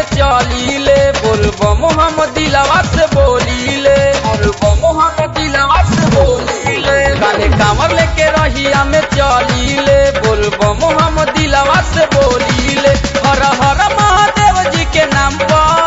चली ले, बोलबम हम दिलवा से बोली ले, बोलबम हम दिलवा से बोली ले। काने कांवर लेके रहिया में चली ले, बोलबम हम दिलवा से बोली ले। हर हर महादेव जी के नाम पर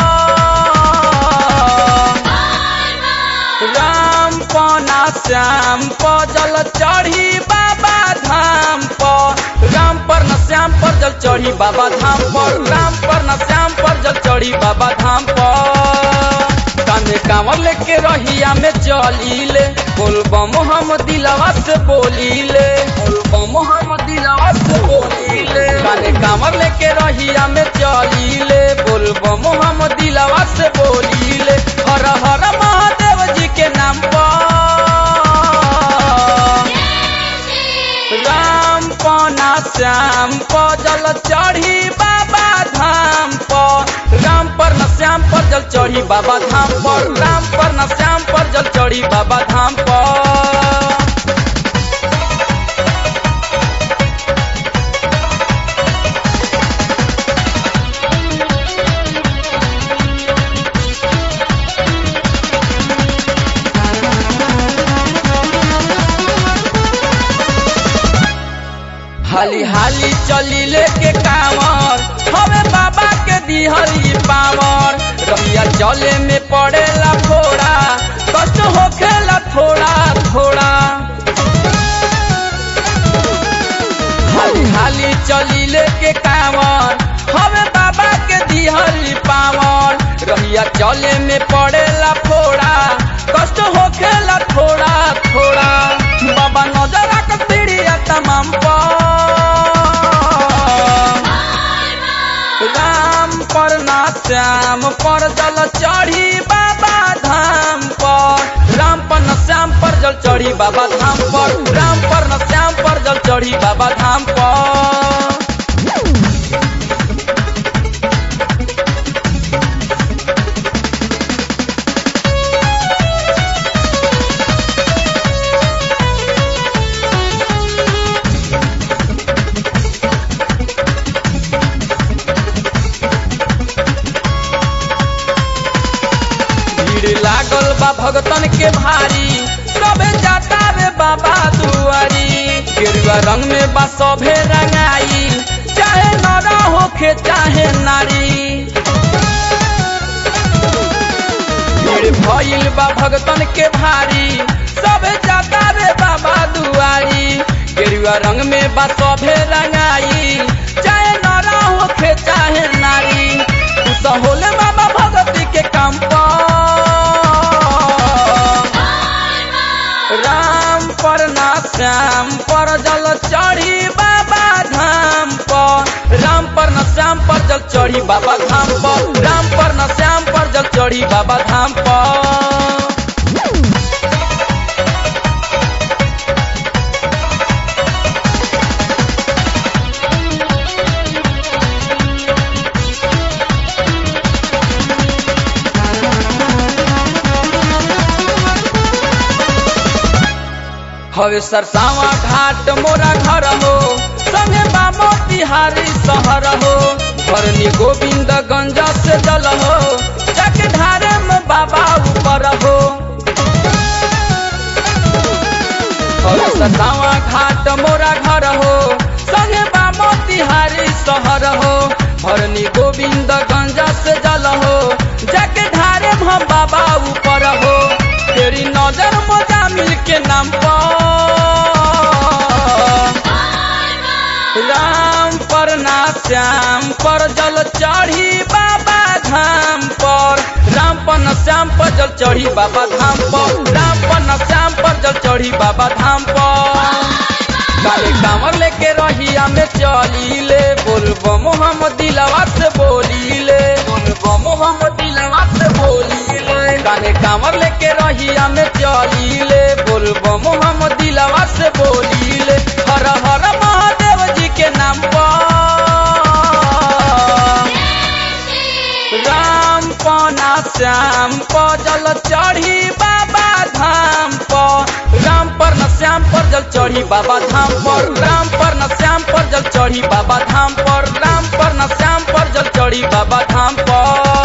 राम पना श्याम पर जल चढ़ी बाबा धाम पर, राम पर न श्याम पर जल चढ़ी बाबा धाम पर, राम पर न श्याम पर जल चढ़ी बाबा धाम पर। कांधे कांवर लेके रहिया में चली ले, बोलबम हम दिलवा से बोली ले, बोलबम हम दिलवा से बोली ले। कांधे कांवर लेके रहिया में चली ले, बोलबम हम दिलवा से बोली ले। हर हर महादेव जी के नाम पर राम पना श्याम पर जल चढ़ी बाबा धाम पर, राम पर न श्याम पर जल चढ़ी बाबा धाम पर, राम पर न श्याम पर जल चढ़ी बाबा धाम पर। हाली हाली चली लेके कांवर, हमें बाबा के दिहली पावर। रहिया चले में पड़ेला थोड़ा, कष्ट होखेला थोड़ा थोड़ा। हाली हाली चली लेके कांवर, हमें बाबा के दिहली पावर। रहिया चले में पड़ेला थोड़ा, कष्ट होखेला थोड़ा थोड़ा। बाबा नजर रख पीड़िया तमाम पर राम पर ना श्याम पर जल चढ़ी बाबा धाम पर, राम पर न श्याम पर जल चढ़ी बाबा धाम पर, राम पर न श्याम पर जल चढ़ी बाबा धाम पर। लागल बा भगतन के भारी, सबे जाता रे बाबा दुआरी। गेरुआ रंग में बा सभे रंगाई, चाहे नर होखे चाहे नारी। भीड़ भइल बा भगतन के भारी, सबे जाता रे बाबा दुआरी। गेरुआ रंग में बा सभे रंगाई, चाहे नर होखे चाहे नारी। होले बाबा भगती के काम पर राम पर ना श्याम पर जल चढ़ी बाबा धाम पर, राम पर न श्याम पर जल चढ़ी बाबा धाम पर, राम पर न श्याम पर जल चढ़ी बाबा धाम पर। हवे सरसावा घाट मोरा घर हो, संगे बामो तिहारी शहर हो। भरनी गोविंद गंज से जल हो, जाके धारे में बाबा ऊपर हो। हवे सरसावा घाट मोरा घर हो, संगे बामो तिहारी शहर हो। भरनी गोविंद गंज से जल हो, जाके धारे में बाबा ऊपर हो। तेरी नजर मोजामिल के नाम पर राम पर ना श्याम पर जल चढ़ी बाबा धाम पर, राम पर न श्याम पर जल चढ़ी बाबा धाम पर, राम पर न श्याम पर जल चढ़ी बाबा धाम पर। काले कांवर लेके रहिया में चली ले, बोलबम हम दिलवा से बोली ले, बोलबम हम दिलवा से बोली ले। काले कांवर लेके रहिया में चली ले, बोलबम हम दिलवा से बोली ले। हर हर महादेव जी के नाम पर राम पना श्याम पर जल चढ़ी बाबा धाम पर, राम पर न श्याम पर जल चढ़ी बाबा धाम पर, राम पर न श्याम पर जल चढ़ी बाबा धाम पर, राम पर न श्याम पर जल चढ़ी चढ़ी बाबा धाम पर।